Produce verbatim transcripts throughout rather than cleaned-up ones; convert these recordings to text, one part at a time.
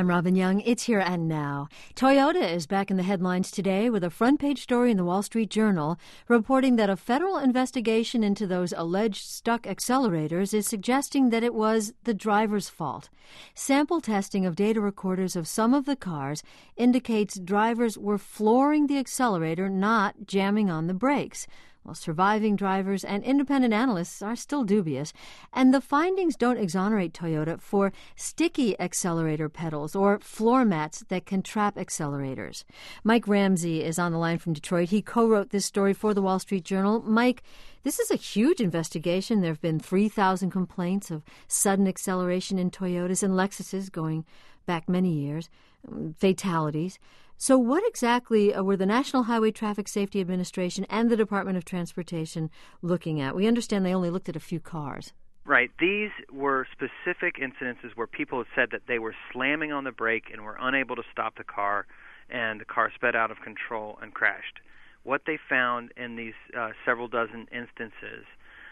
I'm Robin Young. It's Here and Now. Toyota is back in the headlines today with a front-page story in the Wall Street Journal reporting that a federal investigation into those alleged stuck accelerators is suggesting that it was the driver's fault. Sample testing of data recorders of some of the cars indicates drivers were flooring the accelerator, not jamming on the brakes. While surviving drivers and independent analysts are still dubious, and the findings don't exonerate Toyota for sticky accelerator pedals or floor mats that can trap accelerators. Mike Ramsey is on the line from Detroit. He co-wrote this story for the Wall Street Journal. Mike, this is a huge investigation. There have been three thousand complaints of sudden acceleration in Toyotas and Lexuses going back many years, fatalities. So what exactly were the National Highway Traffic Safety Administration and the Department of Transportation looking at? We understand they only looked at a few cars. Right. These were specific incidences where people had said that they were slamming on the brake and were unable to stop the car, and the car sped out of control and crashed. What they found in these uh, several dozen instances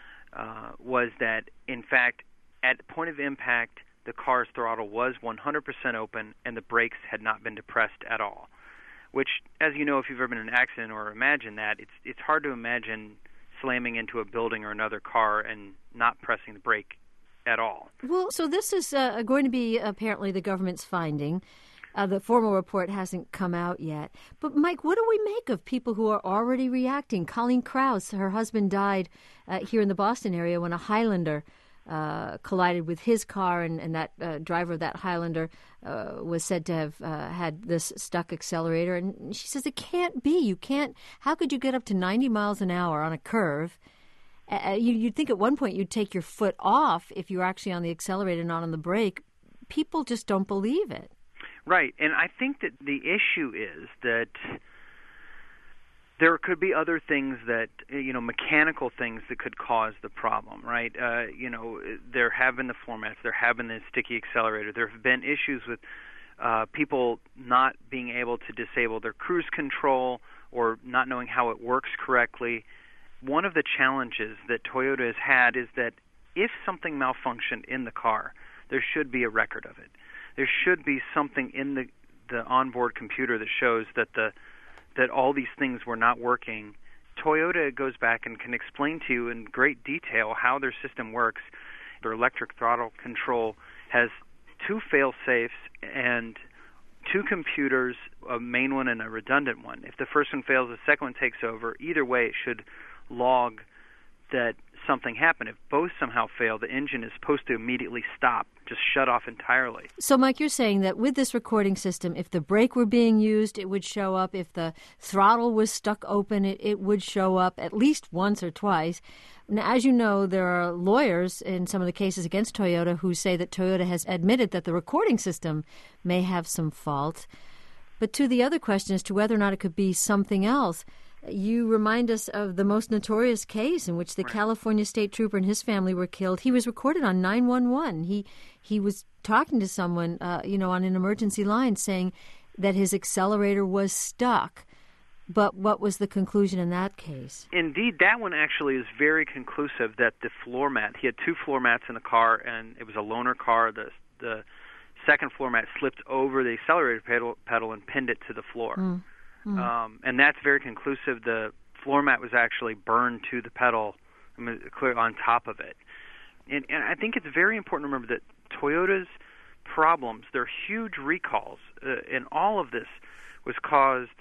uh, was that, in fact, at the point of impact, the car's throttle was one hundred percent open and the brakes had not been depressed at all. Which, as you know, if you've ever been in an accident or imagine that, it's it's hard to imagine slamming into a building or another car and not pressing the brake at all. Well, so this is uh, going to be apparently the government's finding. Uh, the formal report hasn't come out yet. But, Mike, what do we make of people who are already reacting? Colleen Krause, her husband died uh, here in the Boston area when a Highlander Uh, collided with his car, and, and that uh, driver of that Highlander uh, was said to have uh, had this stuck accelerator. And she says it can't be. You can't. How could you get up to ninety miles an hour on a curve? Uh, you, you'd think at one point you'd take your foot off if you were actually on the accelerator, not on the brake. People just don't believe it. Right, and I think that the issue is that there could be other things that, you know, mechanical things that could cause the problem, right? Uh, you know, there have been the floor mats, there have been the sticky accelerator, there have been issues with uh, people not being able to disable their cruise control or not knowing how it works correctly. One of the challenges that Toyota has had is that if something malfunctioned in the car, there should be a record of it. There should be something in the, the onboard computer that shows that the that all these things were not working. Toyota goes back and can explain to you in great detail how their system works. Their electric throttle control has two fail-safes and two computers, a main one and a redundant one. If the first one fails, the second one takes over. Either way, it should log that something happened. If both somehow fail, the engine is supposed to immediately stop, just shut off entirely. So, Mike, you're saying that with this recording system, if the brake were being used, it would show up. If the throttle was stuck open, it, it would show up at least once or twice. Now, as you know, there are lawyers in some of the cases against Toyota who say that Toyota has admitted that the recording system may have some fault. But to the other question as to whether or not it could be something else, you remind us of the most notorious case in which the right. California state trooper and his family were killed. He was recorded on nine one one. He he was talking to someone, uh, you know, on an emergency line saying that his accelerator was stuck. But what was the conclusion in that case? Indeed, that one actually is very conclusive that the floor mat, he had two floor mats in the car, and it was a loaner car. The, the second floor mat slipped over the accelerator pedal, pedal and pinned it to the floor. Mm. Mm. Um, and that's very conclusive. The floor mat was actually burned to the pedal, I mean, clear on top of it. And, and I think it's very important to remember that Toyota's problems, their huge recalls, uh, and all of this was caused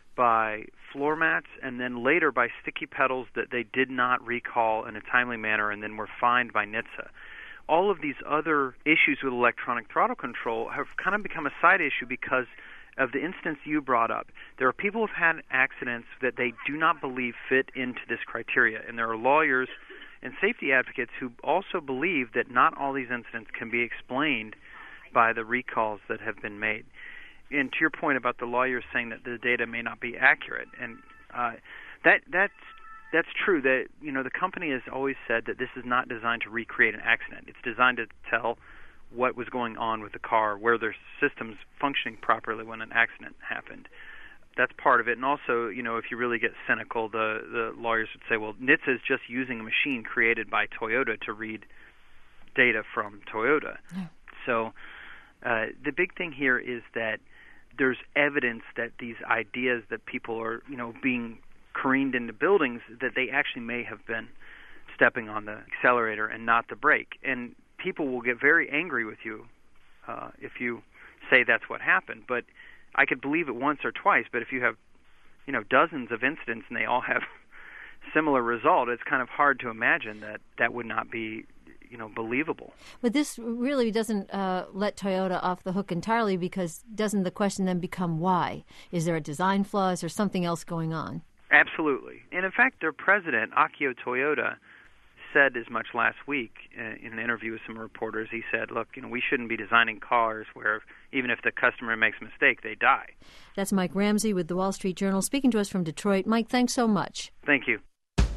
by floor mats and then later by sticky pedals that they did not recall in a timely manner and then were fined by N H T S A. All of these other issues with electronic throttle control have kind of become a side issue because of the instance you brought up. There are people who have had accidents that they do not believe fit into this criteria, and there are lawyers and safety advocates who also believe that not all these incidents can be explained by the recalls that have been made. And to your point about the lawyers saying that the data may not be accurate, and uh, that that's that's true. That you know the company has always said that this is not designed to recreate an accident. It's designed to tell what was going on with the car, where their system's functioning properly when an accident happened. That's part of it. And also, you know, if you really get cynical, the, the lawyers would say, well, N H T S A is just using a machine created by Toyota to read data from Toyota. Yeah. So Uh, the big thing here is that there's evidence that these ideas that people are, you know, being careened into buildings, that they actually may have been stepping on the accelerator and not the brake. And people will get very angry with you uh, if you say that's what happened. But I could believe it once or twice, but if you have, you know, dozens of incidents and they all have similar result, it's kind of hard to imagine that that would not be, you know, believable. But this really doesn't uh, let Toyota off the hook entirely, because doesn't the question then become why? Is there a design flaw? Is there something else going on? Absolutely. And in fact, their president, Akio Toyoda, said as much last week in an interview with some reporters. He said, look, you know, we shouldn't be designing cars where even if the customer makes a mistake, they die. That's Mike Ramsey with the Wall Street Journal speaking to us from Detroit. Mike, thanks so much. Thank you.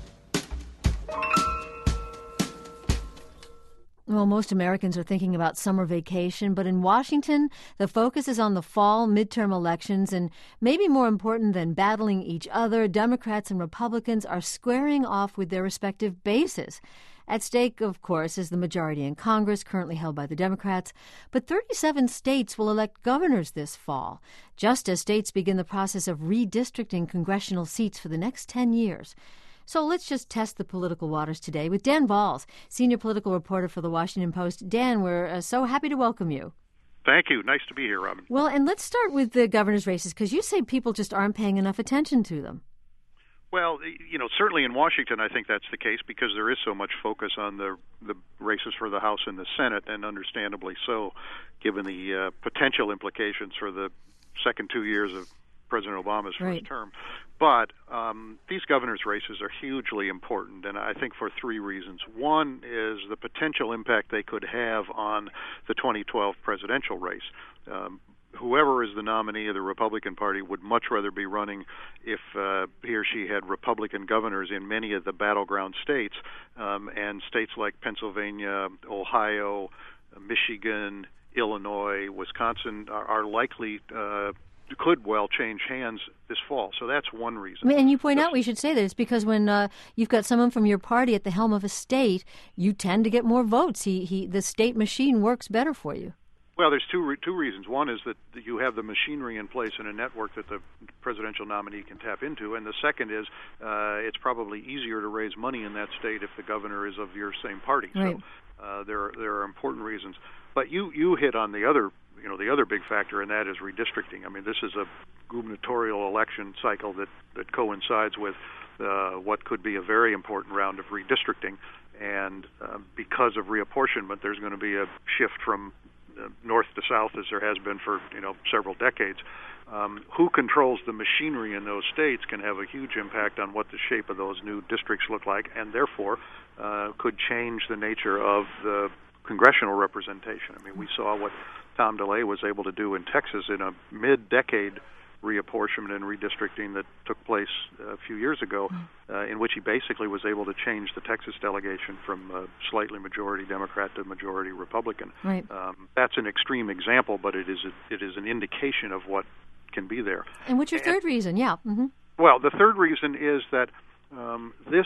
Well, most Americans are thinking about summer vacation, but in Washington, the focus is on the fall midterm elections, and maybe more important than battling each other, Democrats and Republicans are squaring off with their respective bases. At stake, of course, is the majority in Congress, currently held by the Democrats, but thirty-seven states will elect governors this fall, just as states begin the process of redistricting congressional seats for the next ten years. So let's just test the political waters today with Dan Valls, senior political reporter for The Washington Post. Dan, we're uh, so happy to welcome you. Thank you. Nice to be here, Robin. Well, and let's start with the governor's races, because you say people just aren't paying enough attention to them. Well, you know, certainly in Washington, I think that's the case because there is so much focus on the the races for the House and the Senate, and understandably so, given the uh, potential implications for the second two years of President Obama's first right. term. But um, these governor's races are hugely important, and I think for three reasons. One is the potential impact they could have on the twenty twelve presidential race. Um, whoever is the nominee of the Republican Party would much rather be running if uh, he or she had Republican governors in many of the battleground states, um, and states like Pennsylvania, Ohio, Michigan, Illinois, Wisconsin are, are likely uh, could well change hands this fall. So that's one reason. And you point out, we should say that it's because when uh, you've got someone from your party at the helm of a state, you tend to get more votes. He, he, the state machine works better for you. Well, there's two re- two reasons. One is that you have the machinery in place and a network that the presidential nominee can tap into, and the second is uh, it's probably easier to raise money in that state if the governor is of your same party. Right. So uh, there are, there are important reasons. But you you hit on the other you know the other big factor, and that is redistricting. I mean, this is a gubernatorial election cycle that that coincides with uh, what could be a very important round of redistricting, and uh, because of reapportionment, there's going to be a shift from uh, north to south, as there has been for you know several decades. Um, who controls the machinery in those states can have a huge impact on what the shape of those new districts look like, and therefore uh, could change the nature of the congressional representation. I mean, we saw what Tom DeLay was able to do in Texas in a mid-decade reapportionment and redistricting that took place a few years ago, uh, in which he basically was able to change the Texas delegation from uh, slightly majority Democrat to majority Republican. Right. Um, that's an extreme example, but it is a, it is an indication of what can be there. And what's your third and, reason? Yeah. Mm-hmm. Well, the third reason is that um, this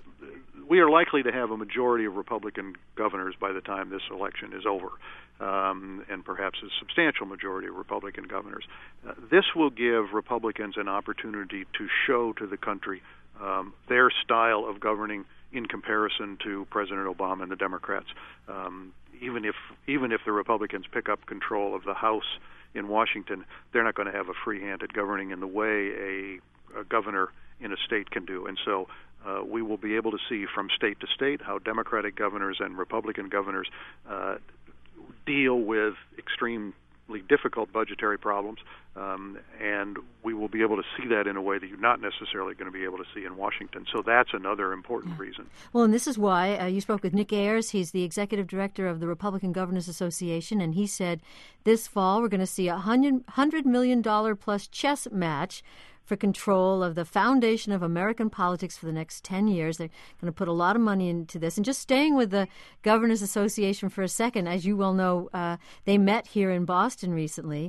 we are likely to have a majority of Republican governors by the time this election is over, um, and perhaps a substantial majority of Republican governors. Uh, this will give Republicans an opportunity to show to the country um, their style of governing in comparison to President Obama and the Democrats. Um, even if even if the Republicans pick up control of the House in Washington, they're not going to have a free-handed governing in the way a, a governor in a state can do. And so uh, we will be able to see from state to state how Democratic governors and Republican governors uh, deal with extremely difficult budgetary problems, um, and we will be able to see that in a way that you're not necessarily going to be able to see in Washington. So that's another important yeah. reason. Well, and this is why uh, you spoke with Nick Ayers. He's the executive director of the Republican Governors Association, and he said this fall we're going to see a one hundred million dollars plus chess match for control of the foundation of American politics for the next ten years. They're going to put a lot of money into this. And just staying with the Governors Association for a second, as you well know, uh, they met here in Boston recently.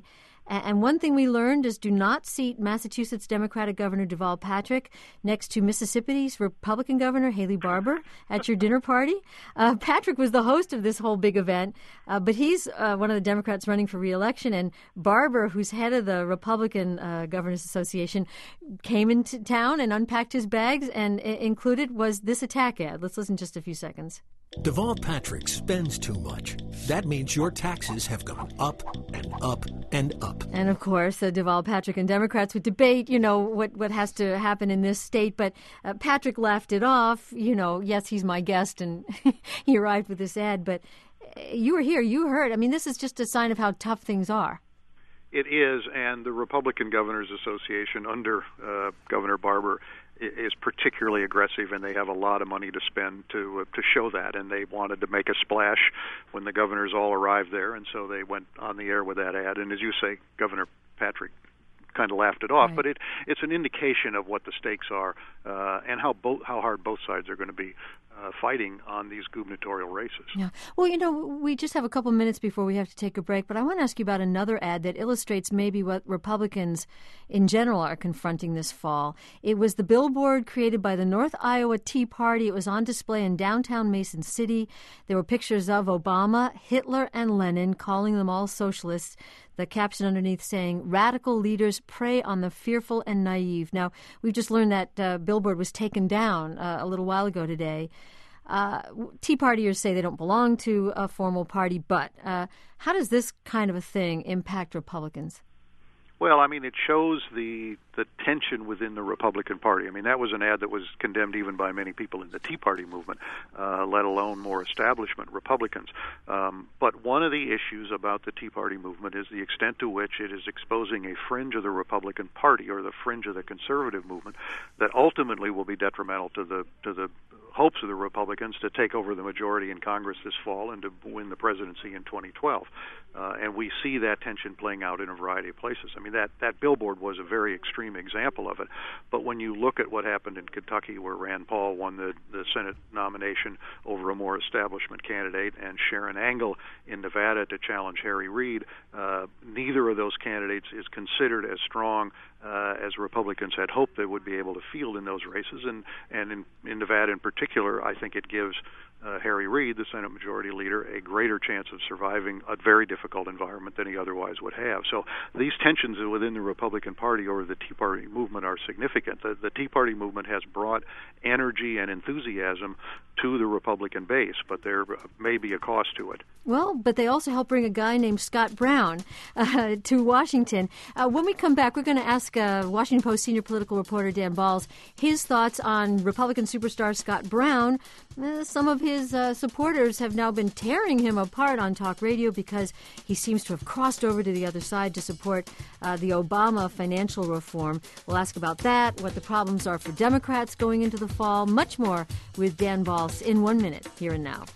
And one thing we learned is do not seat Massachusetts Democratic Governor Deval Patrick next to Mississippi's Republican Governor Haley Barbour at your dinner party. Uh, Patrick was the host of this whole big event, uh, but he's uh, one of the Democrats running for re-election. And Barbour, who's head of the Republican uh, Governors Association, came into town and unpacked his bags, and I- included was this attack ad. Let's listen just a few seconds. Deval Patrick spends too much. That means your taxes have gone up and up and up. And of course, uh, Deval Patrick and Democrats would debate, you know, what, what has to happen in this state. But uh, Patrick laughed it off. You know, yes, he's my guest, and he arrived with this ad. But uh, you were here. You heard. I mean, this is just a sign of how tough things are. It is, and the Republican Governors Association under uh, Governor Barbour is particularly aggressive, and they have a lot of money to spend to uh, to show that. And they wanted to make a splash when the governors all arrived there, and so they went on the air with that ad. And as you say, Governor Patrick kind of laughed it off, right. But it it's an indication of what the stakes are uh, and how both how hard both sides are going to be uh, fighting on these gubernatorial races. Yeah. Well, you know, we just have a couple minutes before we have to take a break, but I want to ask you about another ad that illustrates maybe what Republicans in general are confronting this fall. It was the billboard created by the North Iowa Tea Party. It was on display in downtown Mason City. There were pictures of Obama, Hitler, and Lenin, calling them all socialists. The caption underneath saying, "Radical leaders prey on the fearful and naive." Now, we've just learned that uh, billboard was taken down uh, a little while ago today. Uh, Tea Partiers say they don't belong to a formal party, but uh, how does this kind of a thing impact Republicans? Well, I mean, it shows the the tension within the Republican Party. I mean, that was an ad that was condemned even by many people in the Tea Party movement, uh, let alone more establishment Republicans. Um, but one of the issues about the Tea Party movement is the extent to which it is exposing a fringe of the Republican Party or the fringe of the conservative movement that ultimately will be detrimental to the to the hopes of the Republicans to take over the majority in Congress this fall and to win the presidency in twenty twelve. Uh, and we see that tension playing out in a variety of places. I mean, that, that billboard was a very extreme example of it. But when you look at what happened in Kentucky, where Rand Paul won the, the Senate nomination over a more establishment candidate, and Sharon Angle in Nevada to challenge Harry Reid, uh, neither of those candidates is considered as strong uh, as Republicans had hoped they would be able to field in those races. And, and in, in Nevada in particular, I think it gives Uh, Harry Reid, the Senate Majority Leader, a greater chance of surviving a very difficult environment than he otherwise would have. So these tensions within the Republican Party or the Tea Party movement are significant. The, the Tea Party movement has brought energy and enthusiasm to the Republican base, but there may be a cost to it. Well, but they also helped bring a guy named Scott Brown uh, to Washington. Uh, when we come back, we're going to ask uh, Washington Post senior political reporter Dan Balz his thoughts on Republican superstar Scott Brown. Uh, some of his uh, supporters have now been tearing him apart on talk radio because he seems to have crossed over to the other side to support uh, the Obama financial reform. We'll ask about that, what the problems are for Democrats going into the fall, much more with Dan Balz in one minute, here and now.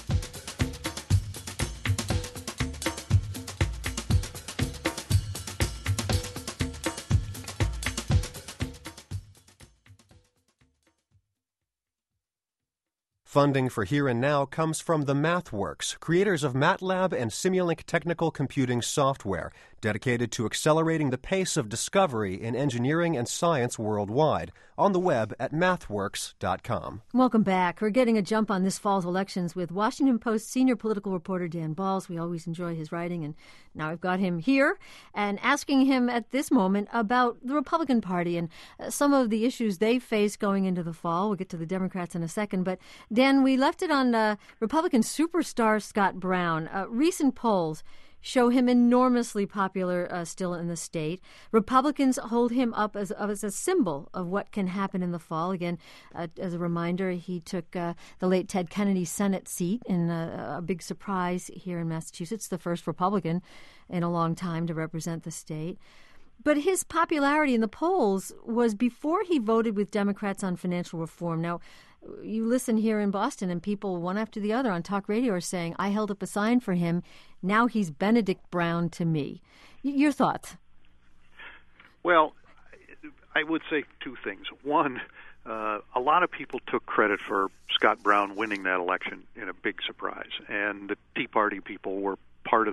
Funding for Here and Now comes from the MathWorks, creators of MATLAB and Simulink technical computing software, dedicated to accelerating the pace of discovery in engineering and science worldwide, on the web at mathworks dot com. Welcome back. We're getting a jump on this fall's elections with Washington Post senior political reporter Dan Balz. We always enjoy his writing, and now I've got him here and asking him at this moment about the Republican Party and uh, some of the issues they face going into the fall. We'll get to the Democrats in a second, but Dan, we left it on uh, Republican superstar Scott Brown. Uh, recent polls show him enormously popular uh, still in the state. Republicans hold him up as, as a symbol of what can happen in the fall. Again, uh, as a reminder, he took uh, the late Ted Kennedy's Senate seat in a, a big surprise here in Massachusetts, the first Republican in a long time to represent the state. But his popularity in the polls was before he voted with Democrats on financial reform. Now, you listen here in Boston, and people one after the other on talk radio are saying, I held up a sign for him. Now he's Benedict Brown to me. Your thoughts? Well, I would say two things. One, uh, a lot of people took credit for Scott Brown winning that election in a big surprise, and the Tea Party people were part of the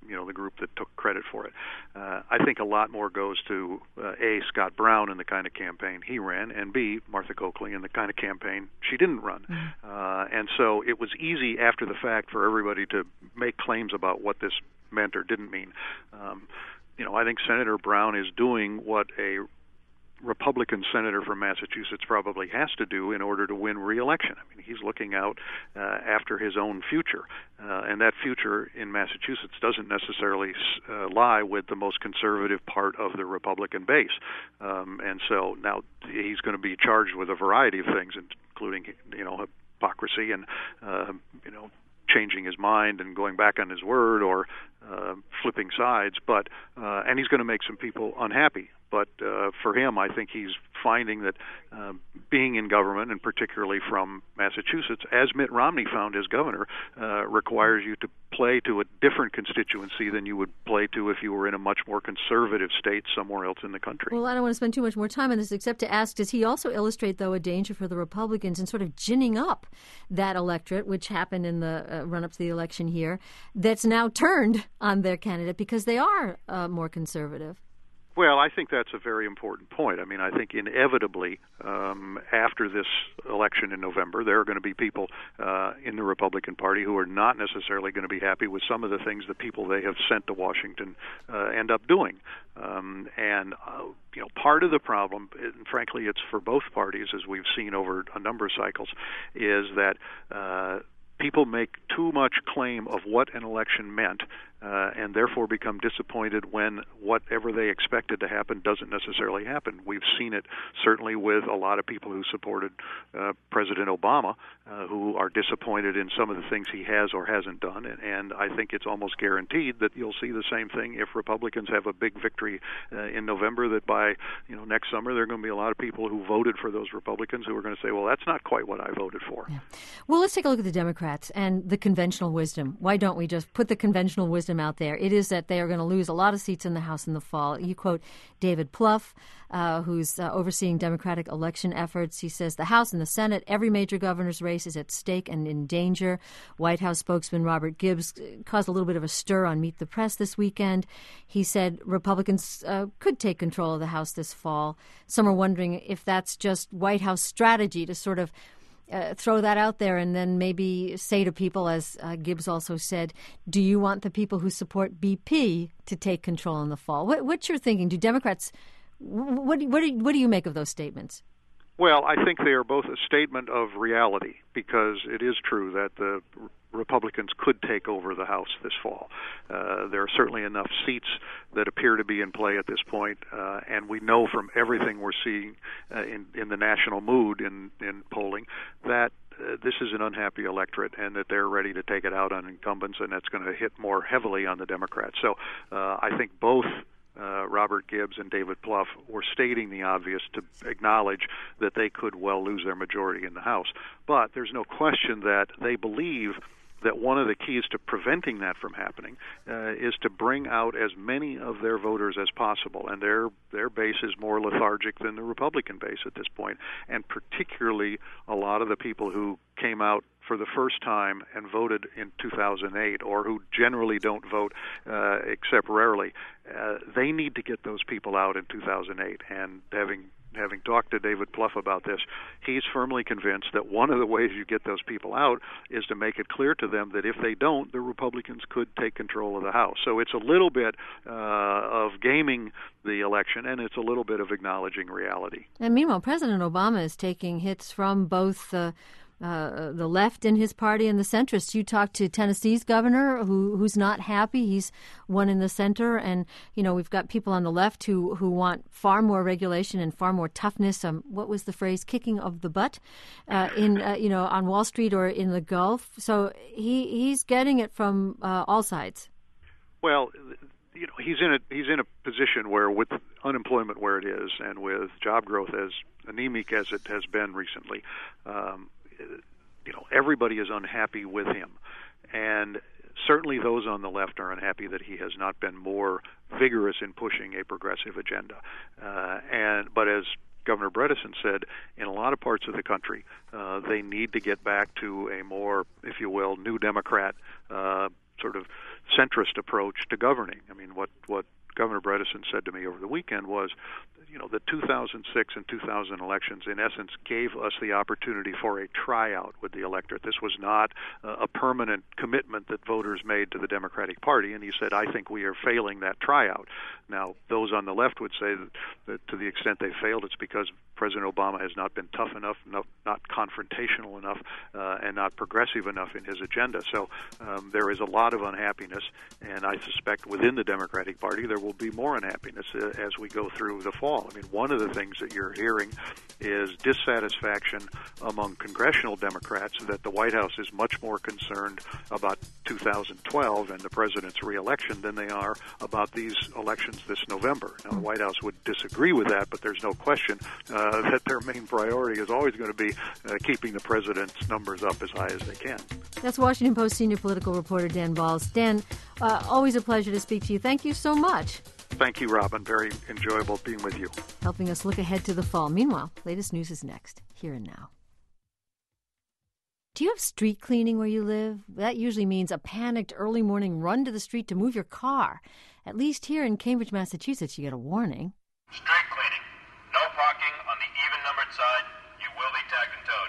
you know, the group that took credit for it. Uh, I think a lot more goes to uh, A, Scott Brown and the kind of campaign he ran, and B, Martha Coakley and the kind of campaign she didn't run. Mm-hmm. Uh, and so it was easy after the fact for everybody to make claims about what this meant or didn't mean. Um, you know, I think Senator Brown is doing what a Republican senator from Massachusetts probably has to do in order to win re-election. I mean, he's looking out uh, after his own future, uh, and that future in Massachusetts doesn't necessarily uh, lie with the most conservative part of the Republican base. Um, and so now he's going to be charged with a variety of things, including, you know, hypocrisy and, uh, you know, changing his mind and going back on his word or uh, flipping sides. But uh, and he's going to make some people unhappy. But uh, for him, I think he's finding that uh, being in government, and particularly from Massachusetts, as Mitt Romney found as governor, uh, requires you to play to a different constituency than you would play to if you were in a much more conservative state somewhere else in the country. Well, I don't want to spend too much more time on this except to ask, does he also illustrate, though, a danger for the Republicans in sort of ginning up that electorate, which happened in the uh, run-up to the election here, that's now turned on their candidate because they are uh, more conservative? Well, I think that's a very important point. I mean, I think inevitably um, after this election in November, there are going to be people uh, in the Republican Party who are not necessarily going to be happy with some of the things that people they have sent to Washington uh, end up doing. Um, and, uh, you know, part of the problem, and frankly, it's for both parties, as we've seen over a number of cycles, is that uh, people make too much claim of what an election meant uh, and therefore become disappointed when whatever they expected to happen doesn't necessarily happen. We've seen it certainly with a lot of people who supported uh, President Obama uh, who are disappointed in some of the things he has or hasn't done, and, and I think it's almost guaranteed that you'll see the same thing if Republicans have a big victory uh, in November, that by you know next summer there are going to be a lot of people who voted for those Republicans who are going to say, well, that's not quite what I voted for. Yeah. Well, let's take a look at the Democrats and the conventional wisdom. Why don't we just put the conventional wisdom out there? It is that they are going to lose a lot of seats in the House in the fall. You quote David Plouffe, uh, who's uh, overseeing Democratic election efforts. He says the House and the Senate, every major governor's race is at stake and in danger. White House spokesman Robert Gibbs caused a little bit of a stir on Meet the Press this weekend. He said Republicans uh, could take control of the House this fall. Some are wondering if that's just White House strategy to sort of Uh, throw that out there and then maybe say to people, as uh, Gibbs also said, do you want the people who support B P to take control in the fall? What, what's your thinking? Do Democrats, what, what, do you, what do you make of those statements? Well, I think they are both a statement of reality, because it is true that the Republicans could take over the House this fall. Uh, there are certainly enough seats that appear to be in play at this point, uh, and we know from everything we're seeing uh, in, in the national mood in, in polling that uh, this is an unhappy electorate and that they're ready to take it out on incumbents, and that's going to hit more heavily on the Democrats. So uh, I think both Uh, Robert Gibbs and David Plouffe were stating the obvious to acknowledge that they could well lose their majority in the House. But there's no question that they believe that one of the keys to preventing that from happening uh, is to bring out as many of their voters as possible. And their their base is more lethargic than the Republican base at this point, and particularly a lot of the people who came out for the first time and voted in two thousand eight, or who generally don't vote uh, except rarely. Uh, they need to get those people out in two thousand eight. And having having talked to David Plouffe about this, he's firmly convinced that one of the ways you get those people out is to make it clear to them that if they don't, the Republicans could take control of the House. So it's a little bit uh, of gaming the election, and it's a little bit of acknowledging reality. And meanwhile, President Obama is taking hits from both the Uh, the left in his party and the centrists. You talked to Tennessee's governor, who who's not happy. He's one in the center, and you know we've got people on the left who who want far more regulation and far more toughness. Um, what was the phrase? Kicking of the butt uh, in uh, you know on Wall Street or in the Gulf. So he he's getting it from uh, all sides. Well, you know he's in a he's in a position where, with unemployment where it is and with job growth as anemic as it has been recently, Um, you know, everybody is unhappy with him. And certainly those on the left are unhappy that he has not been more vigorous in pushing a progressive agenda. Uh, and but as Governor Bredesen said, in a lot of parts of the country, uh, they need to get back to a more, if you will, new Democrat uh, sort of centrist approach to governing. I mean, what what Governor Bredesen said to me over the weekend was, you know, the two thousand six and two thousand elections, in essence, gave us the opportunity for a tryout with the electorate. This was not uh, a permanent commitment that voters made to the Democratic Party, and he said, I think we are failing that tryout. Now, those on the left would say that, that to the extent they failed, it's because President Obama has not been tough enough, not, not confrontational enough, uh, and not progressive enough in his agenda. So um, there is a lot of unhappiness, and I suspect within the Democratic Party there will be more unhappiness uh, as we go through the fall. I mean, one of the things that you're hearing is dissatisfaction among congressional Democrats that the White House is much more concerned about two thousand twelve and the president's reelection than they are about these elections this November. Now, the White House would disagree with that, but there's no question uh, that their main priority is always going to be uh, keeping the president's numbers up as high as they can. That's Washington Post senior political reporter Dan Balz. Dan, uh, always a pleasure to speak to you. Thank you so much. Thank you, Robin. Very enjoyable being with you. Helping us look ahead to the fall. Meanwhile, latest news is next, here and now. Do you have street cleaning where you live? That usually means a panicked early morning run to the street to move your car. At least here in Cambridge, Massachusetts, you get a warning. Street cleaning. No parking on the even-numbered side. You will be tagged and towed.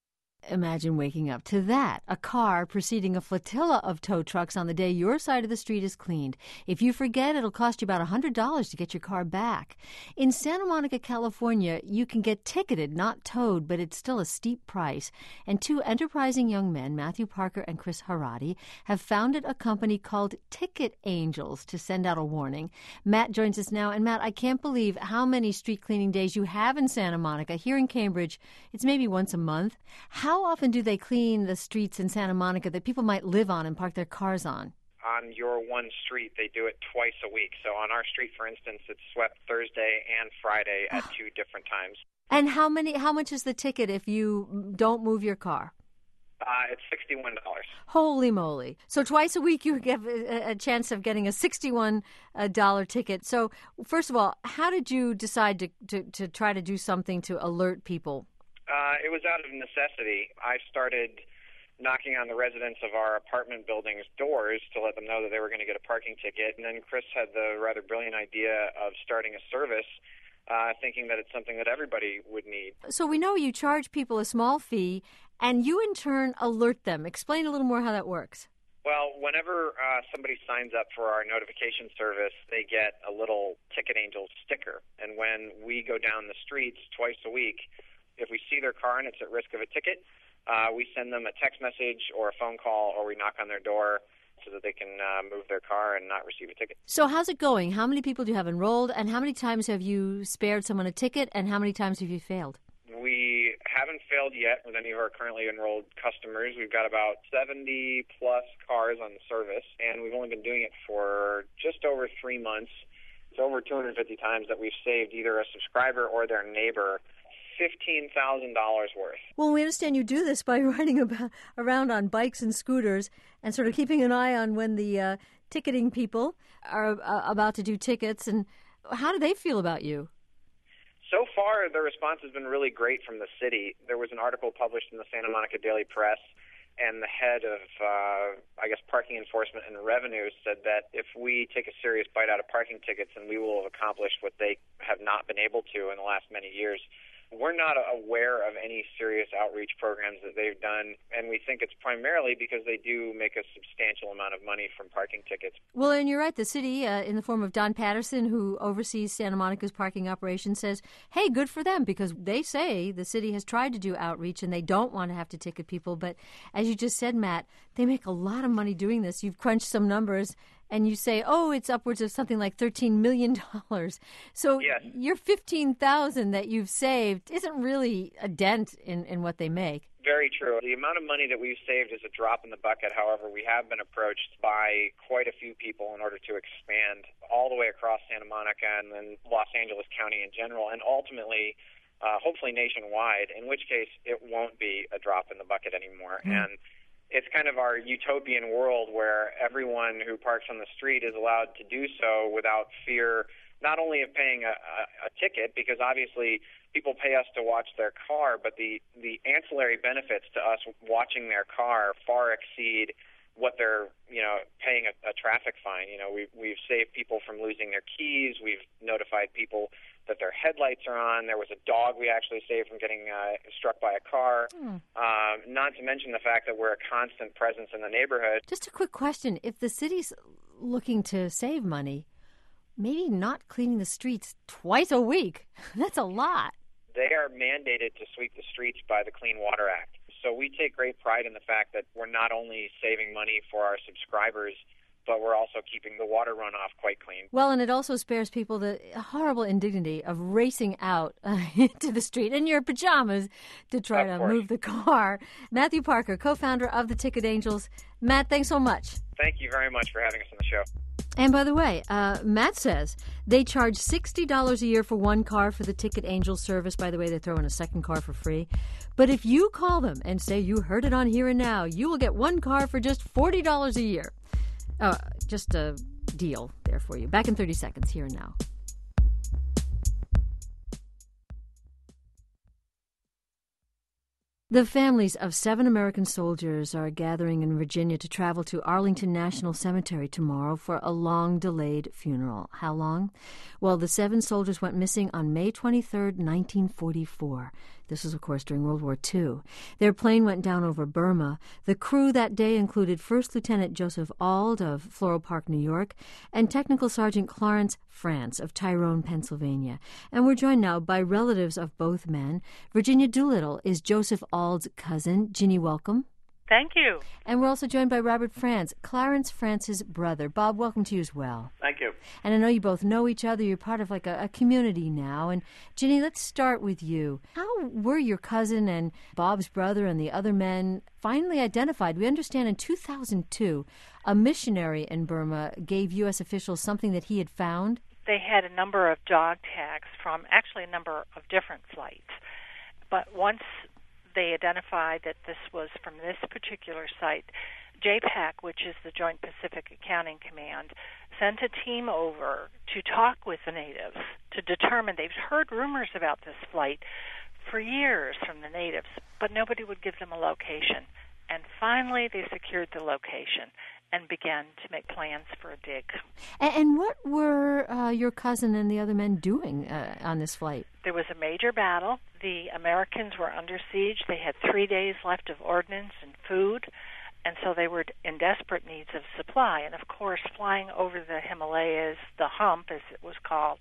Imagine waking up to that, a car preceding a flotilla of tow trucks on the day your side of the street is cleaned. If you forget, it'll cost you about one hundred dollars to get your car back. In Santa Monica, California, you can get ticketed, not towed, but it's still a steep price. And two enterprising young men, Matthew Parker and Chris Harati, have founded a company called Ticket Angels to send out a warning. Matt joins us now. And Matt, I can't believe how many street cleaning days you have in Santa Monica. Here in Cambridge, it's maybe once a month. How often do they clean the streets in Santa Monica that people might live on and park their cars on? On your one street, they do it twice a week. So on our street, for instance, it's swept Thursday and Friday at two different times. And how many? How much is the ticket if you don't move your car? Uh, it's sixty-one dollars. Holy moly. So twice a week you get a, a chance of getting a sixty-one dollars ticket. So first of all, how did you decide to, to, to try to do something to alert people? Uh, it was out of necessity. I started knocking on the residents of our apartment building's doors to let them know that they were going to get a parking ticket. And then Chris had the rather brilliant idea of starting a service, uh, thinking that it's something that everybody would need. So we know you charge people a small fee, and you in turn alert them. Explain a little more how that works. Well, whenever uh, somebody signs up for our notification service, they get a little Ticket Angel sticker. And when we go down the streets twice a week, if we see their car and it's at risk of a ticket, uh, we send them a text message or a phone call, or we knock on their door so that they can uh, move their car and not receive a ticket. So how's it going? How many people do you have enrolled, and how many times have you spared someone a ticket, and how many times have you failed? We haven't failed yet with any of our currently enrolled customers. We've got about seventy plus cars on the service, and we've only been doing it for just over three months. It's over two hundred fifty times that we've saved either a subscriber or their neighbor fifteen thousand dollars worth. Well, we understand you do this by riding about, around on bikes and scooters and sort of keeping an eye on when the uh, ticketing people are uh, about to do tickets. And how do they feel about you? So far, the response has been really great from the city. There was an article published in the Santa Monica Daily Press, and the head of, uh, I guess, parking enforcement and revenue said that if we take a serious bite out of parking tickets, then we will have accomplished what they have not been able to in the last many years. We're not aware of any serious outreach programs that they've done, and we think it's primarily because they do make a substantial amount of money from parking tickets. Well, and you're right. The city, uh, in the form of Don Patterson, who oversees Santa Monica's parking operation, says, hey, good for them, because they say the city has tried to do outreach and they don't want to have to ticket people. But as you just said, Matt, they make a lot of money doing this. You've crunched some numbers, and you say, oh, it's upwards of something like thirteen million dollars. So yes. Your fifteen thousand dollars that you've saved isn't really a dent in, in what they make. Very true. The amount of money that we've saved is a drop in the bucket. However, we have been approached by quite a few people in order to expand all the way across Santa Monica and then Los Angeles County in general, and ultimately, uh, hopefully nationwide, in which case it won't be a drop in the bucket anymore. Mm. And it's kind of our utopian world where everyone who parks on the street is allowed to do so without fear, not only of paying a, a, a ticket, because obviously people pay us to watch their car, but the, the ancillary benefits to us watching their car far exceed what they're, you know, paying a, a traffic fine. You know, we've, we've saved people from losing their keys. We've notified people that their headlights are on. There was a dog we actually saved from getting uh, struck by a car. Mm. Um, not to mention the fact that we're a constant presence in the neighborhood. Just a quick question. If the city's looking to save money, maybe not cleaning the streets twice a week. That's a lot. They are mandated to sweep the streets by the Clean Water Act. So we take great pride in the fact that we're not only saving money for our subscribers, but we're also keeping the water runoff quite clean. Well, and it also spares people the horrible indignity of racing out uh, into the street in your pajamas to try to move the car. Matthew Parker, co-founder of the Ticket Angels. Matt, thanks so much. Thank you very much for having us on the show. And by the way, uh, Matt says they charge sixty dollars a year for one car for the Ticket Angel service. By the way, they throw in a second car for free. But if you call them and say you heard it on Here and Now, you will get one car for just forty dollars a year. Uh, just a deal there for you. Back in thirty seconds, Here and Now. The families of seven American soldiers are gathering in Virginia to travel to Arlington National Cemetery tomorrow for a long-delayed funeral. How long? Well, the seven soldiers went missing on May twenty-third, nineteen forty-four. This was, of course, during World War Two. Their plane went down over Burma. The crew that day included First Lieutenant Joseph Auld of Floral Park, New York, and Technical Sergeant Clarence France of Tyrone, Pennsylvania. And we're joined now by relatives of both men. Virginia Doolittle is Joseph Auld's cousin. Ginny, welcome. Thank you. And we're also joined by Robert France, Clarence France's brother. Bob, welcome to you as well. Thank you. And I know you both know each other. You're part of like a, a community now. And Ginny, let's start with you. How were your cousin and Bob's brother and the other men finally identified? We understand in two thousand two, a missionary in Burma gave U S officials something that he had found. They had a number of dog tags from actually a number of different flights. But once they identified that this was from this particular site, J PAC, which is the Joint Pacific Accounting Command, sent a team over to talk with the natives to determine. They've heard rumors about this flight for years from the natives, but nobody would give them a location. And finally, they secured the location and began to make plans for a dig. And, and what were uh, your cousin and the other men doing uh, on this flight? There was a major battle. The Americans were under siege. They had three days left of ordnance and food, and so they were in desperate needs of supply. And, of course, flying over the Himalayas, the hump, as it was called,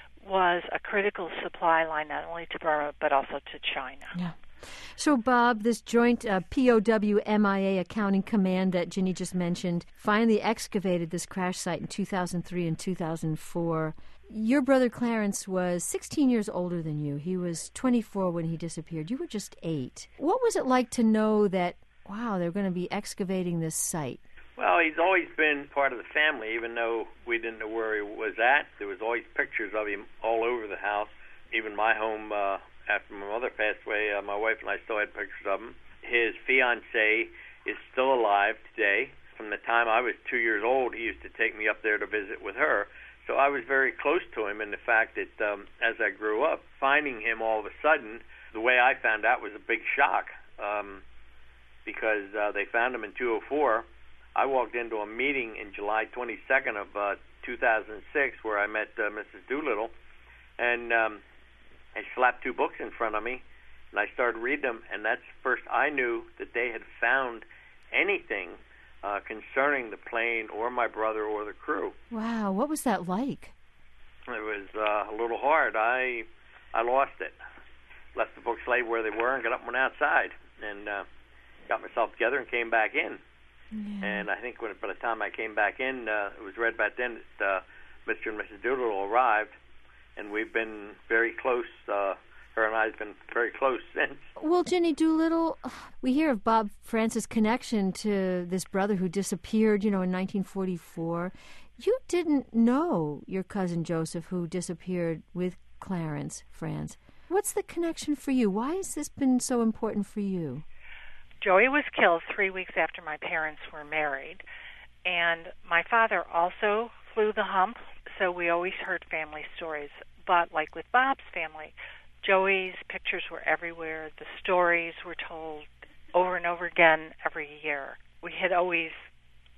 was a critical supply line not only to Burma but also to China. Yeah. So, Bob, this joint uh, P O W M I A accounting command that Ginny just mentioned finally excavated this crash site in two thousand three and two thousand four. Your brother Clarence was sixteen years older than you. He was twenty-four when he disappeared. You were just eight. What was it like to know that, wow, they're going to be excavating this site? Well, he's always been part of the family, even though we didn't know where he was at. There was always pictures of him all over the house. Even my home, uh, after my mother passed away, uh, my wife and I still had pictures of him. His fiancée is still alive today. From the time I was two years old, he used to take me up there to visit with her. So I was very close to him, and the fact that um, as I grew up, finding him all of a sudden, the way I found out was a big shock um, because uh, they found him in two oh four. I walked into a meeting in July twenty-second of uh, two thousand six where I met uh, Missus Doolittle, and um, I slapped two books in front of me, and I started reading them, and that's first I knew that they had found anything uh, concerning the plane or my brother or the crew. Wow, what was that like? It was uh, a little hard. I I lost it. Left the books laid where they were and got up and went outside and uh, got myself together and came back in. Yeah. And I think when, by the time I came back in, uh, it was right about then that uh, Mister and Missus Doolittle arrived, and we've been very close. Uh, her and I have been very close since. Well, Ginny Doolittle, we hear of Bob France's connection to this brother who disappeared, you know, in nineteen forty-four. You didn't know your cousin Joseph, who disappeared with Clarence France. What's the connection for you? Why has this been so important for you? Joey was killed three weeks after my parents were married, and my father also flew the hump, so we always heard family stories. But like with Bob's family, Joey's pictures were everywhere. The stories were told over and over again every year. We had always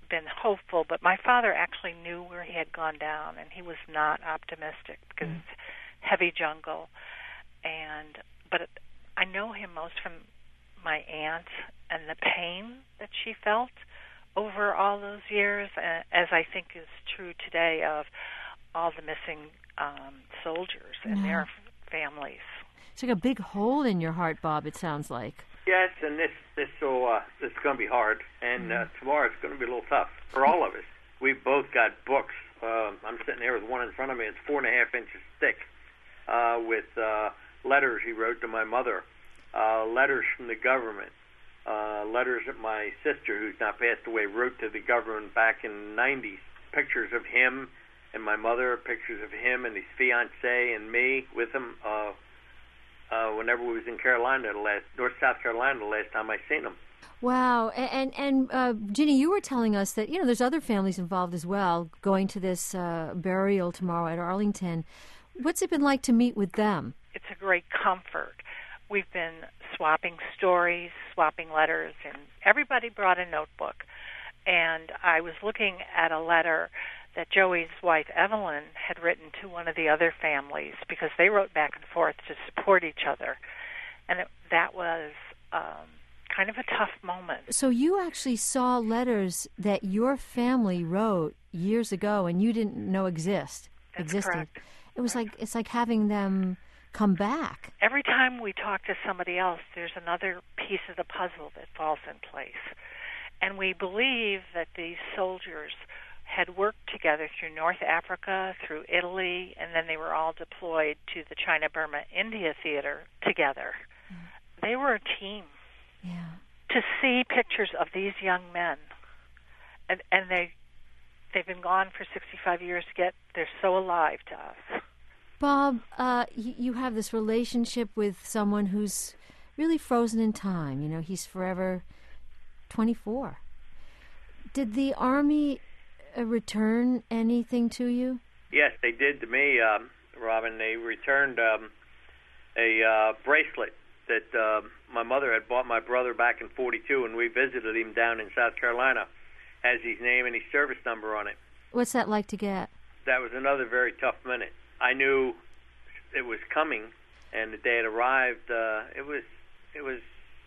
been hopeful, but my father actually knew where he had gone down, and he was not optimistic because mm. it's heavy jungle. And but it, I know him most from my aunt and the pain that she felt over all those years, as I think is true today of all the missing um, soldiers and yeah. their families. It's like a big hole in your heart, Bob, it sounds like. Yes, and this this so uh, this is going to be hard, and uh, tomorrow it's going to be a little tough for all of us. We've both got books. Uh, I'm sitting here with one in front of me. It's four and a half inches thick, uh, with uh, letters he wrote to my mother, uh, letters from the government, uh, letters that my sister, who's now passed away, wrote to the government back in the nineties. Pictures of him and my mother, pictures of him and his fiancée and me with him. Uh, Uh, whenever we was in Carolina, the last North South Carolina, the last time I seen him. Wow, and and uh, Ginny, you were telling us that you know there's other families involved as well going to this uh, burial tomorrow at Arlington. What's it been like to meet with them? It's a great comfort. We've been swapping stories, swapping letters, and everybody brought a notebook. And I was looking at a letter that Joey's wife, Evelyn, had written to one of the other families because they wrote back and forth to support each other. And it, that was um, kind of a tough moment. So you actually saw letters that your family wrote years ago and you didn't know exist, That's existed. Correct. It was like it's like having them come back. Every time we talk to somebody else, there's another piece of the puzzle that falls in place. And we believe that these soldiers had worked together through North Africa, through Italy, and then they were all deployed to the China-Burma India theater together. Mm. They were a team. Yeah. To see pictures of these young men, and, and they, they've been gone for sixty-five years, yet they're so alive to us. Bob, uh, you, you have this relationship with someone who's really frozen in time. You know, he's forever twenty-four. Did the Army Uh, return anything to you? Yes, they did to me, um, Robin. They returned um, a uh, bracelet that uh, my mother had bought my brother back in forty-two, and we visited him down in South Carolina. Has his name and his service number on it. What's that like to get? That was another very tough minute. I knew it was coming, and the day it arrived, uh, it was it was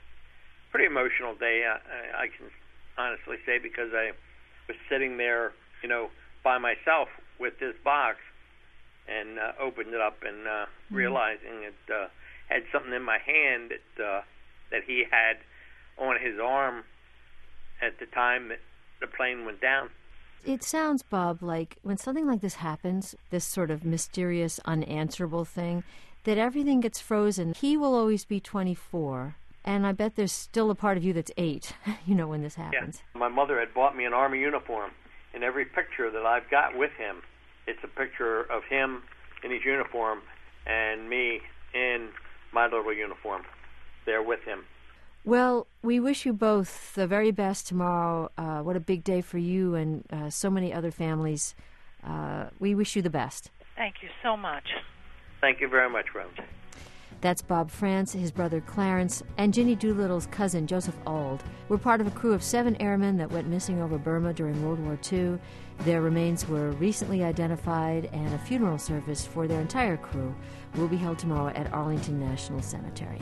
a pretty emotional day. I, I can honestly say, because I was sitting there, you know, by myself with this box, and uh, opened it up and uh, mm-hmm. realizing it uh, had something in my hand that uh, that he had on his arm at the time that the plane went down. It sounds, Bob, like when something like this happens, this sort of mysterious, unanswerable thing, that everything gets frozen. He will always be twenty-four. And I bet there's still a part of you that's eight, you know, when this happens. Yeah. My mother had bought me an Army uniform, and every picture that I've got with him, it's a picture of him in his uniform and me in my little uniform there with him. Well, we wish you both the very best tomorrow. Uh, what a big day for you and uh, so many other families. Uh, we wish you the best. Thank you so much. Thank you very much, Rose. That's Bob France, his brother Clarence, and Ginny Doolittle's cousin, Joseph Auld. We're part of a crew of seven airmen that went missing over Burma during World War Two. Their remains were recently identified, and a funeral service for their entire crew will be held tomorrow at Arlington National Cemetery.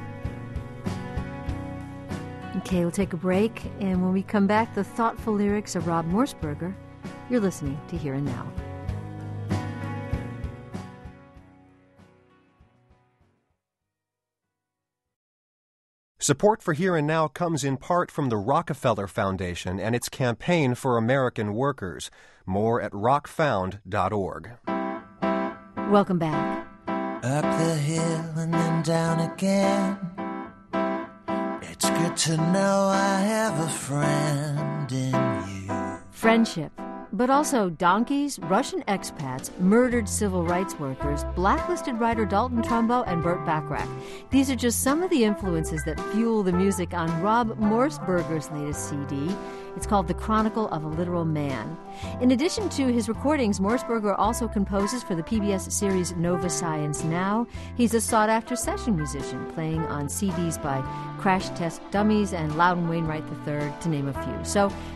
Okay, we'll take a break, and when we come back, the thoughtful lyrics of Rob Morseberger. You're listening to Here and Now. Support for Here and Now comes in part from the Rockefeller Foundation and its campaign for American workers. More at rock found dot org. Welcome back. Up the hill and then down again. It's good to know I have a friend in you. Friendship. But also donkeys, Russian expats, murdered civil rights workers, blacklisted writer Dalton Trumbo, and Burt Bacharach. These are just some of the influences that fuel the music on Rob Morseberger's latest C D. It's called The Chronicle of a Literal Man. In addition to his recordings, Morseberger also composes for the P B S series Nova Science Now. He's a sought-after session musician, playing on C Ds by Crash Test Dummies and Loudon Wainwright the third, to name a few. So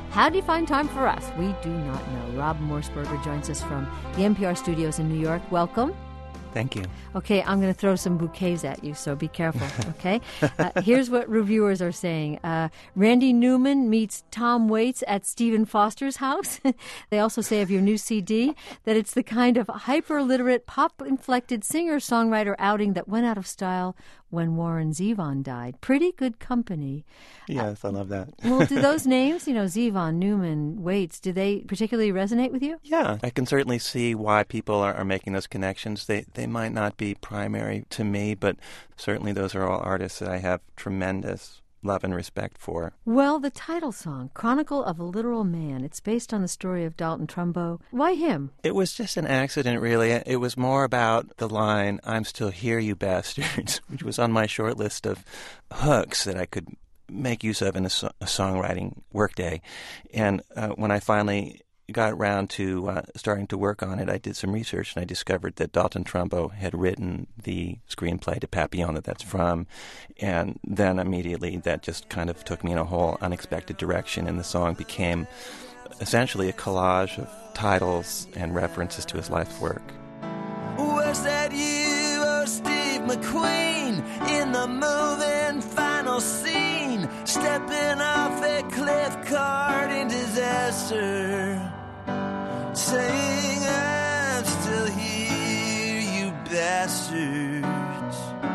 How do you find time for us? We do not know. Rob Morseberger joins us from the N P R studios in New York. Welcome. Thank you. Okay, I'm going to throw some bouquets at you, so be careful, okay? uh, here's what reviewers are saying. Uh, Randy Newman meets Tom Waits at Stephen Foster's house. They also say of your new C D that it's the kind of hyper-literate, pop-inflected singer-songwriter outing that went out of style when Warren Zevon died. Pretty good company. Yes, I love that. Well, do those names, you know, Zevon, Newman, Waits, do they particularly resonate with you? Yeah, I can certainly see why people are, are making those connections. They they might not be primary to me, but certainly those are all artists that I have tremendous love and respect for. Well, the title song, Chronicle of a Literal Man, it's based on the story of Dalton Trumbo. Why him? It was just an accident, really. It was more about the line, "I'm still here, you bastards," which was on my short list of hooks that I could make use of in a, so- a songwriting workday. And uh, when I finally got around to uh, starting to work on it, I did some research and I discovered that Dalton Trumbo had written the screenplay to Papillon that that's from, and then immediately that just kind of took me in a whole unexpected direction, and the song became essentially a collage of titles and references to his life's work. Was that you, oh Steve McQueen, in the moving final scene, stepping off a cliff card in disaster? Saying, "I'm still here, you bastards."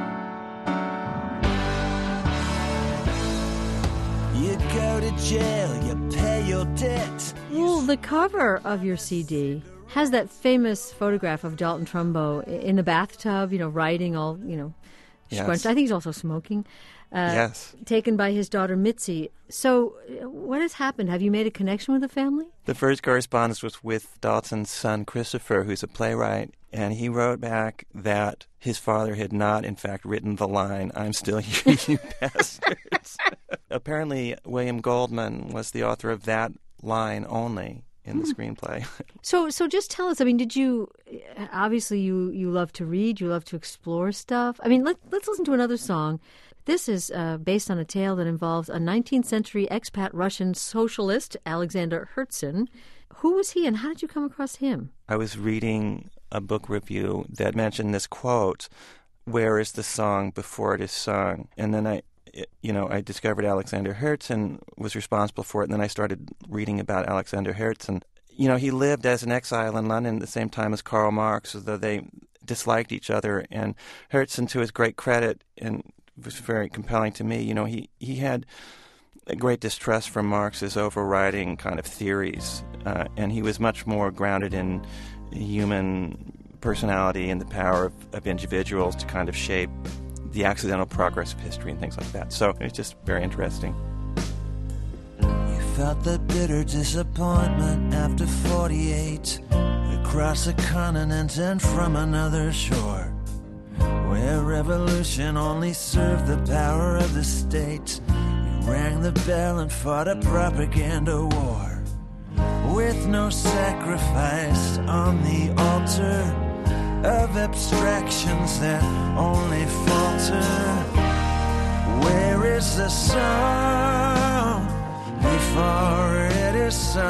You go to jail, you pay your debt. Well, the cover of your C D has that famous photograph of Dalton Trumbo in the bathtub, you know, writing all, you know, scrunched. Yes. I think he's also smoking. Uh, yes. Taken by his daughter Mitzi. So what has happened? Have you made a connection with the family? The first correspondence was with Dalton's son, Christopher, who's a playwright, and he wrote back that his father had not, in fact, written the line, "I'm still here, you bastards." Apparently, William Goldman was the author of that line only in the screenplay. So so just tell us, I mean, did you, obviously you, you love to read, you love to explore stuff. I mean, let, let's listen to another song. This is uh, based on a tale that involves a nineteenth century expat Russian socialist, Alexander Herzen. Who was he and how did you come across him? I was reading a book review that mentioned this quote, "Where is the song before it is sung?" And then I, you know, I discovered Alexander Herzen was responsible for it, and then I started reading about Alexander Herzen. You know, he lived as an exile in London at the same time as Karl Marx, although they disliked each other. And Herzen, to his great credit, and it was very compelling to me, you know, he, he had a great distrust for Marx's overriding kind of theories, uh, and he was much more grounded in human personality and the power of, of individuals to kind of shape the accidental progress of history and things like that. So it's just very interesting. You felt the bitter disappointment after forty-eight, across a continent and from another shore, where revolution only served the power of the state. You rang the bell and fought a propaganda war, with no sacrifice on the altar of abstractions that only falter. Where is the song before it is sung?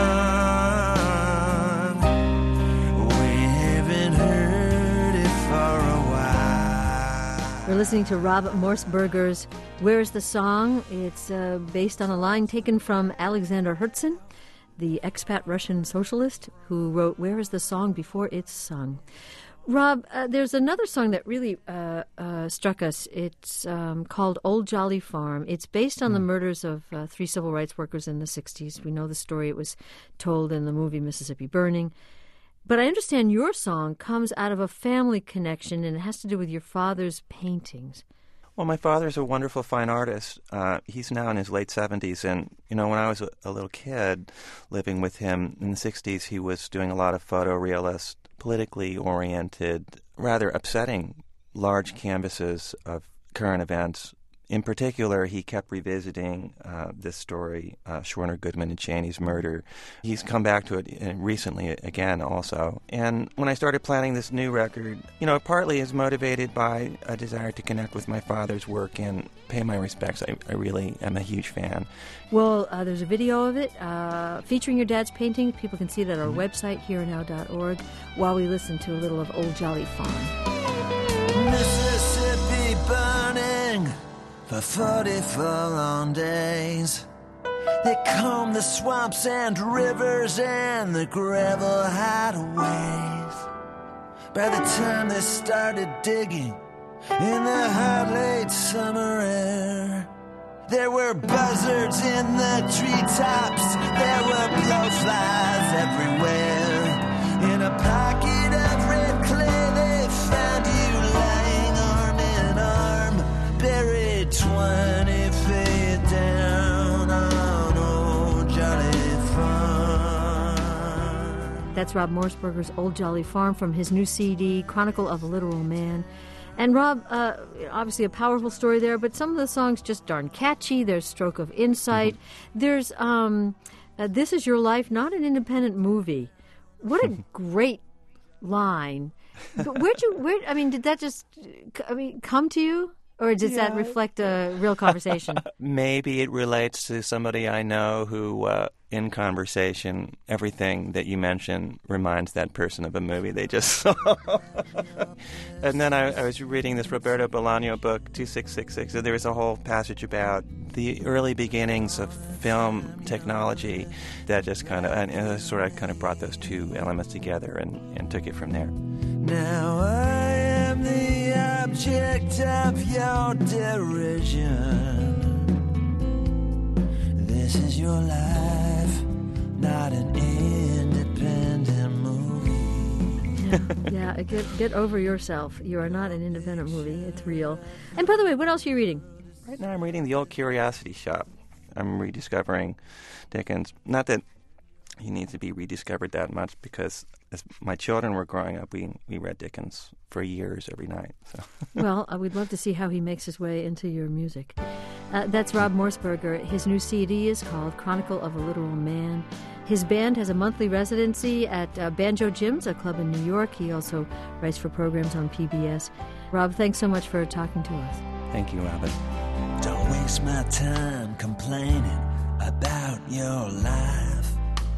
We haven't heard it for a while. We're listening to Rob Morseberger's Where's the Song? It's uh, based on a line taken from Alexander Herzen, the expat Russian socialist who wrote Where is the Song before it's sung? Rob, uh, there's another song that really uh, uh, struck us. It's um, called Old Jolly Farm. It's based on mm. the murders of uh, three civil rights workers in the sixties. We know the story. It was told in the movie Mississippi Burning. But I understand your song comes out of a family connection, and it has to do with your father's paintings. Well, my father's a wonderful fine artist. Uh, he's now in his late seventies, and, you know, when I was a, a little kid living with him in the sixties, he was doing a lot of photorealist, politically oriented, rather upsetting large canvases of current events in particular, he kept revisiting uh, this story, uh, Schwerner, Goodman, and Cheney's murder. He's come back to it recently again also. And when I started planning this new record, you know, partly is motivated by a desire to connect with my father's work and pay my respects. I, I really am a huge fan. Well, uh, there's a video of it uh, featuring your dad's painting. People can see it at our mm-hmm. website, here and now dot org, while we listen to a little of Old Jolly Farm. Mississippi burning for forty-four long days. They combed the swamps and rivers and the gravel hideaways. By the time they started digging in the hot late summer air, there were buzzards in the treetops, there were blowflies everywhere. In a pocket of red clay they found you lying arm in arm, buried twenty feet down on Old Jolly Farm. That's Rob Morseberger's Old Jolly Farm from his new C D, Chronicle of a Literal Man. And Rob, uh, obviously a powerful story there, but some of the songs just darn catchy. There's Stroke of Insight. Mm-hmm. There's um, uh, This Is Your Life, not an independent movie. What a great line. But where'd you, where, I mean, did that just, I mean, come to you? Or does yeah. that reflect a real conversation? Maybe it relates to somebody I know who, uh, in conversation, everything that you mention reminds that person of a movie they just saw. And then I, I was reading this Roberto Bolaño book, two six six six, and there was a whole passage about the early beginnings of film technology that just kind of, and, and sort of kind of brought those two elements together and, and took it from there. Now I am the object of your derision. This is your life, not an independent movie. Yeah, yeah, get get over yourself. You are not an independent movie. It's real. And by the way, what else are you reading? Right now I'm reading The Old Curiosity Shop. I'm rediscovering Dickens. Not that he needs to be rediscovered that much, because as my children were growing up, we, we read Dickens for years every night. So. Well, uh, we'd love to see how he makes his way into your music. Uh, that's Rob Morseberger. His new C D is called Chronicle of a Literal Man. His band has a monthly residency at uh, Banjo Jim's, a club in New York. He also writes for programs on P B S. Rob, thanks so much for talking to us. Thank you, Robin. Don't waste my time complaining about your life.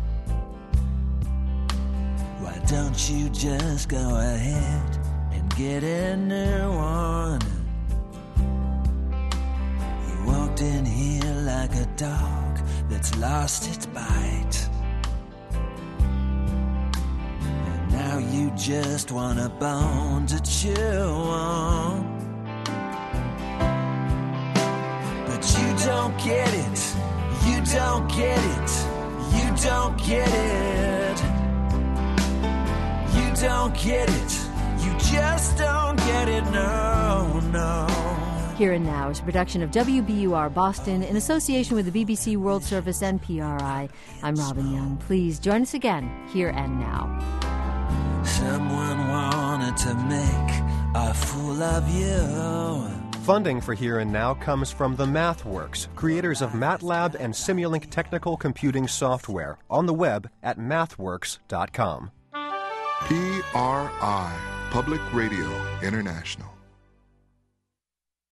Why don't you just go ahead and get a new one? You walked in here like a dog that's lost its bite, and now you just want a bone to chew on. But you don't get it, you don't get it, you don't get it. You don't get it, you just don't get it, no, no. Here and Now is a production of W B U R Boston in association with the B B C World Service and P R I. I'm Robin Young. Please join us again, Here and Now. Someone wanted to make a fool of you. Funding for Here and Now comes from the MathWorks, creators of MATLAB and Simulink technical computing software, on the web at mathworks dot com. P R I, Public Radio International.